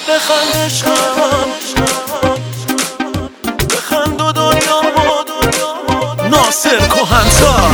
بخند عشقم، بخند و دنیا ناصر کهن‌سال.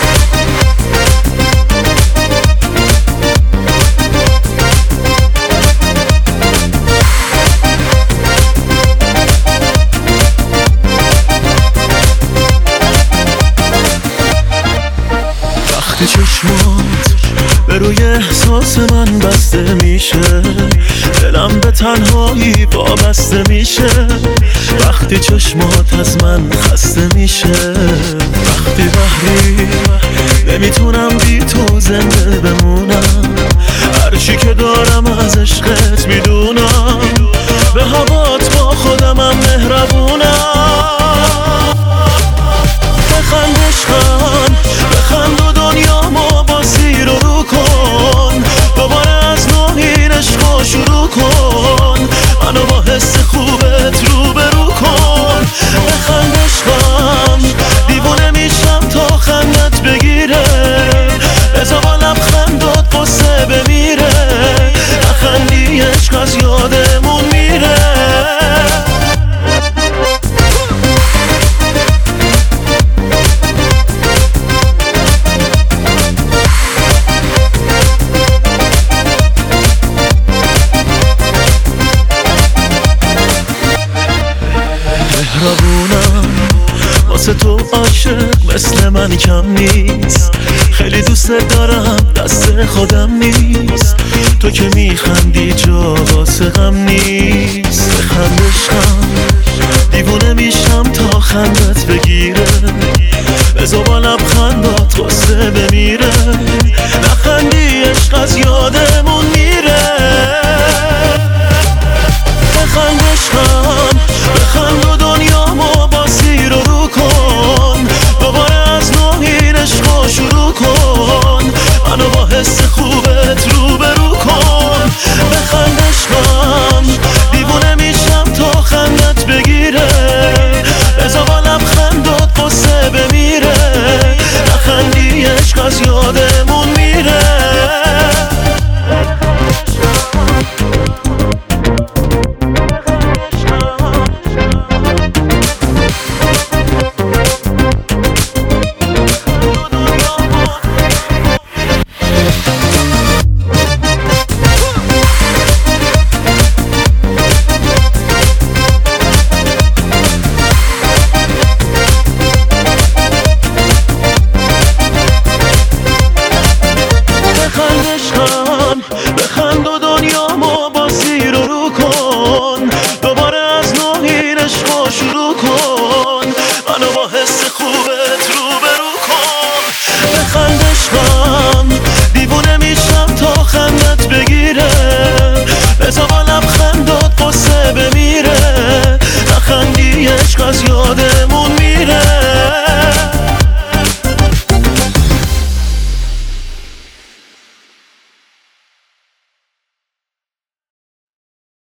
وقتی چشمات به روی احساس من بسته میشه، دلم به تنهایی وابسته میشه. وقتی چشمات از من خسته میشه، وقتی بحری نمیتونم بی تو زنده بمونم. هرچی که دارم از عشقت میدونم، به هوات با خودمم مهربونم. بخند عشقم، بخند و دنیامو با زیر و رو کن. دوباره از نو این عشقو شروع کن. منو با حس خوبت روبرو کن. بخند عشقم، دیوونه میشم تا خندت بگیره. بذار با لبخندات قصه بمیره. نخندی عشق از یادمون میره. مهربونم واسه تو عاشق مثل من کم نیست. خیلی دوست دارم دست خودم نیست. تو که میخندی جا واسه غم نیست. بخند عشقم، دیوونه میشم تا خندت بگیره. بذار با لبخندات قصه بمیره. نخندی عشق از یادمون میره. بخند عشقم، بخند و دنیامو با زیر و رو کن. دوباره از نو این عشقو شروع کن. منو با حس خوبت روبرو کن. بخند عشقم، دیوونه میشم تا خندت بگیره. بذار با لبخندات قصه بمیره. نخندی عشق از یادمون میره. بخند و دنیامو با زیر و رو کن. دوباره از نو این عشقو شروع کن. منو با حس خوبت روبرو کن. بخند عشقم، دیوونه میشم تا خندت بگیره. بذار با لبخندات قصه بمیره. نخندی عشق از یادم